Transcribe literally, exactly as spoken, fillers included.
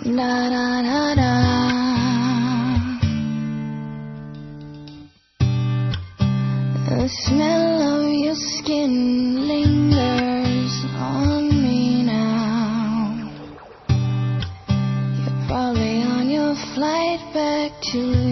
Da da da da. The smell of your skin lingers on me now. You're probably on your flight back to